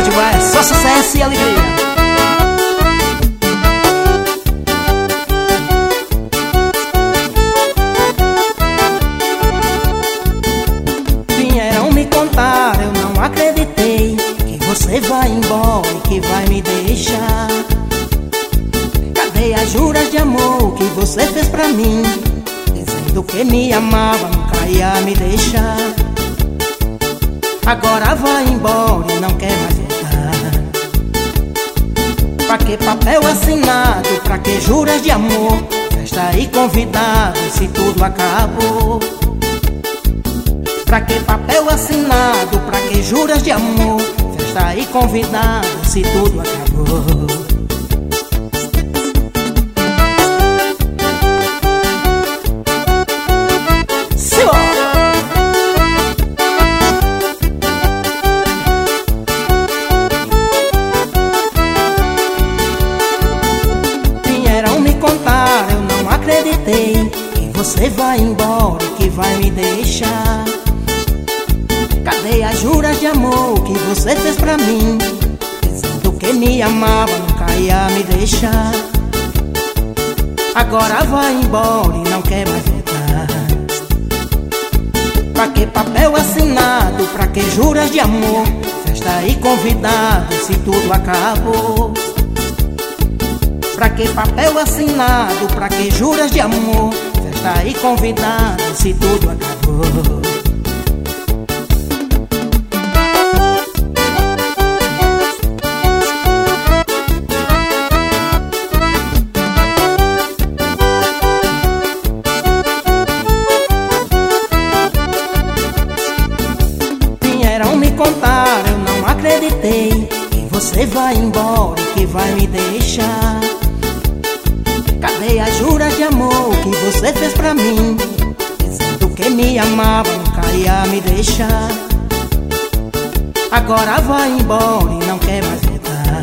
hoje vai só sucesso e alegria. Vieram me contar, eu não acreditei, que você vai embora e que vai me deixar. Cadê as juras de amor que você fez pra mim, dizendo que me amava, nunca ia me deixar? Agora vai embora e não quer mais voltar. Pra que papel assinado, pra que juras de amor, festa e convidado se tudo acabou? Pra que papel assinado, pra que juras de amor, festa e convidado se tudo acabou? Contar, eu não acreditei, que você vai embora e que vai me deixar. Cadê as juras de amor que você fez pra mim, dizendo que me amava, nunca ia me deixar? Agora vai embora e não quer mais voltar. Pra que papel assinado, pra que juras de amor, festa e convidado se tudo acabou? Pra que papel assinado, pra que juras de amor, festa e convidado se tudo acabou? Vieram me contar, eu não acreditei, que você vai embora e que vai me deixar. Cadê as juras de amor que você fez pra mim, dizendo que me amava, nunca ia me deixar? Agora vai embora e não quer mais voltar.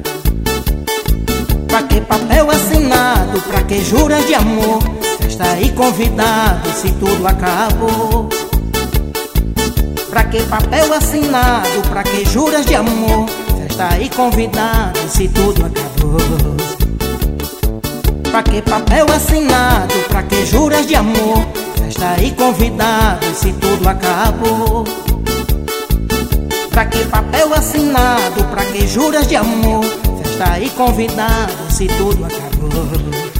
Pra que papel assinado, pra que juras de amor, festa e convidado se tudo acabou? Pra que papel assinado, pra que juras de amor, festa e convidado se tudo acabou? Pra que papel assinado, pra que juras de amor, festa e convidado se tudo acabou? Pra que papel assinado, pra que juras de amor, festa e convidado se tudo acabou?